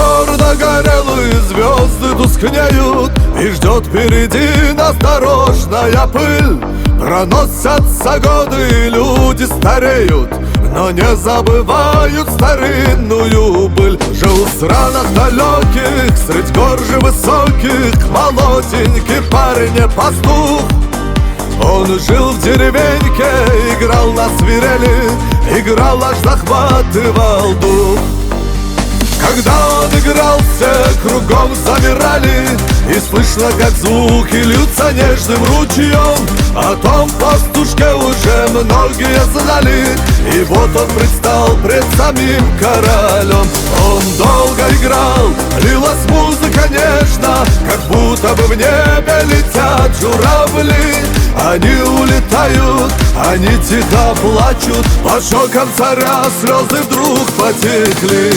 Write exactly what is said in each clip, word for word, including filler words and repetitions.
черно горелые звезды тускнеют, и ждет впереди нас дорожная пыль. Проносятся годы, и люди стареют, но не забывают старинную быль. Жил в странах далеких, средь гор же высоких, молоденький парень пастух. Он жил в деревеньке, играл на свирели, играл, аж захватывал дух. Когда он играл, все кругом замирали, и слышно, как звуки льются нежным ручьем. О том пастушке уже многие знали, и вот он предстал пред самим королем. Он долго играл, лилась музыка нежно, как будто бы в небе летят журавли. Они улетают, они тихо плачут, под шоком царя слезы вдруг потекли.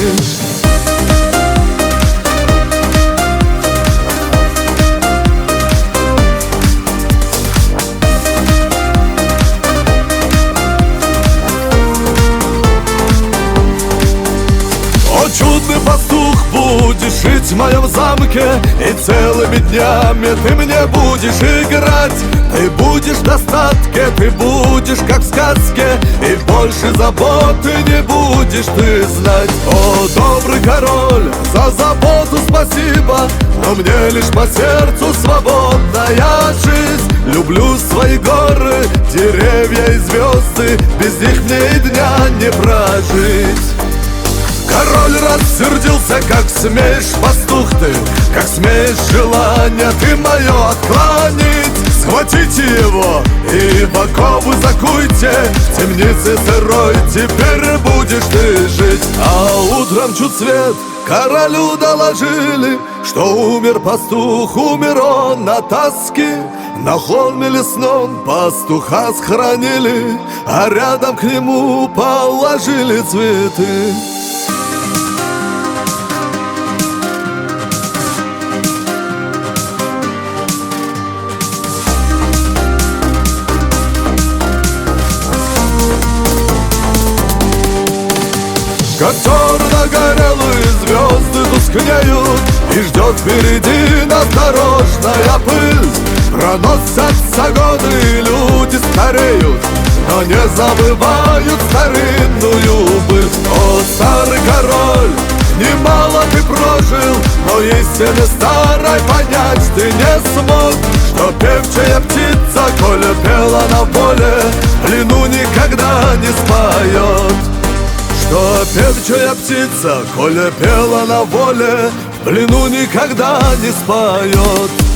Чудный пастух, будешь жить в моем замке, и целыми днями ты мне будешь играть. Ты будешь в достатке, ты будешь как в сказке, и больше заботы не будешь ты знать. О, добрый король, за заботу спасибо, но мне лишь по сердцу свободная жизнь. Люблю свои горы, деревья и звезды, без них мне и дня не прожить. Король рассердился: как смеешь, пастух ты, как смеешь желание ты мое отклонить. Схватите его и в оковы закуйте, в темнице сырой теперь будешь ты жить. А утром чуть свет королю доложили, что умер пастух, умер он на тоске. На холме лесном пастуха схоронили, а рядом к нему положили цветы. Как черно-горелые звезды тускнеют, и ждет впереди нас дорожная пыль. Проносятся годы, и люди стареют, но не забывают старинную быль. О, старый король, немало ты прожил, но истины старой понять ты не смог. Что певчая птица, коли пела на поле, в плену никогда не споет. Что певчая птица, коли пела на воле, в плену никогда не споет.